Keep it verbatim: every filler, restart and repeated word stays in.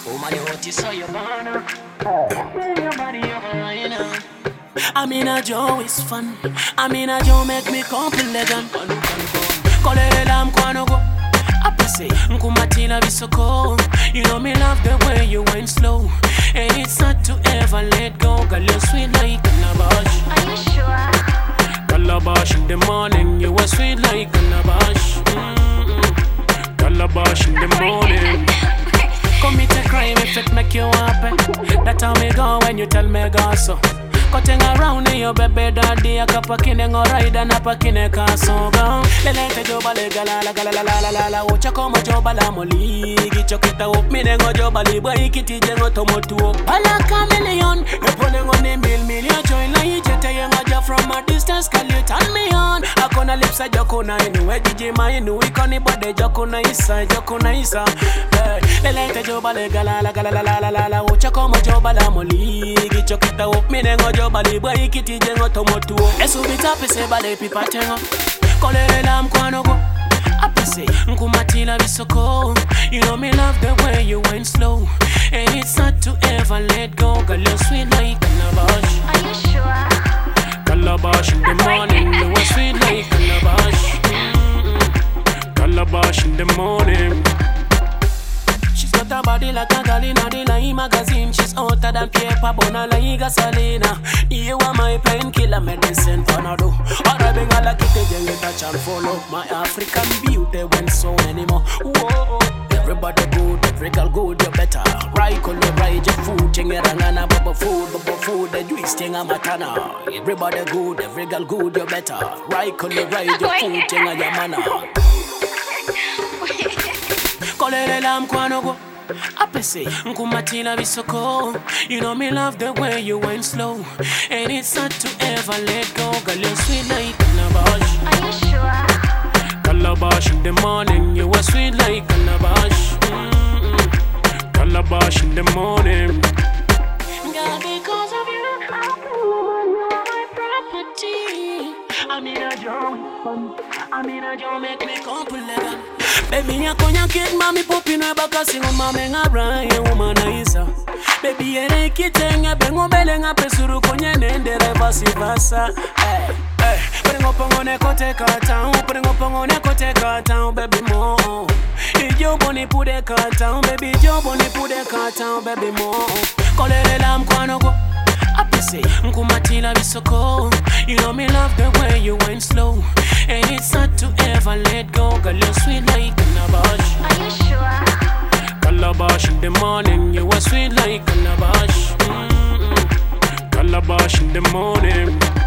Oh my hot is so you wanna your body over right now. I'm in a Joe, it's fun. I'm in a Joe, make me complete. Kolele la mkwano go apese nkumatila bisoko. You know me love the way you went slow, and it's not to ever let go. Girl, you're sweet like calabash. Are you sure? Calabash in the morning, you were sweet like calabash. Mm-mm. Calabash in the morning. Commit a crime if it make you happy. That's how me go when you tell me go so. Cutting around in your baby daddy, a cup of kinning or ride and a packing castle. Le lente jobale galala galala la la la. Ucha como jobala moli. Gichokita up me nengo jobali boy kiti jengo tomotu. Ala chameleon, you pulling on a mil million join like jete yenga from a distance. Can you turn me on? Akona lips a jokuna inu, ejiji ma inu. Ikoni bode jokuna isa, jokuna isa. Le lente jobale galala galala la la la. Ucha como jobala moli. Gichokita up me nengo jobali. Bali boy kiti jengo tomotu. Esu bita pese bale pipa tengo. Kolele la mkwano go apese nkumatila bisoko. You know me love the way you went slow, and it's not to ever let go. Girl, you're sweet like calabash. Are you sure? Calabash in the morning, you were sweet like calabash. Mm-mm. Calabash in the morning. She's got a body like a girl in a the Line magazine. She's hotter than paper, bona like gasolina. You are my painkiller medicine for no do. Arabbing a like it, then you touch and follow. My African beauty went so many more. Whoa, everybody good, every girl good, you better. Right on the right, your food, chingerangana, bubble food, bubble food, the juice, tinga matana. Everybody good, every girl good, you better. Right on the right, your food, tinga yamana. Kolele la mkwano go apese nkumatila bisoko. You know me love the way you went slow, and it's not to ever let go. Girl, you're sweet like calabash. Are you sure? Calabash in the morning, you were sweet like calabash. Mm-mm. Calabash in the morning. Girl, because of you, you're my property. I'm in a Joe, I'm in a Joe, make me complete. Baby, ya konya kid mami popi no baka singo mame nga braye womanizer. Baby, ere kitenge bengo belenga pesuru konya nende reverse versa. Hey, hey, bring up on a kote kata, bring up on a kote kata, baby mo. Ijo boni pude kata, baby jo boni pude kata, baby mo. Kolele la mkwano go apese nkumatila bisoko. You know me love the way you went slow, and it's not to ever let go. Girl, you're sweet like calabash. Are you sure? Calabash in the morning, you were sweet like calabash. Mm-mm. Calabash in the morning.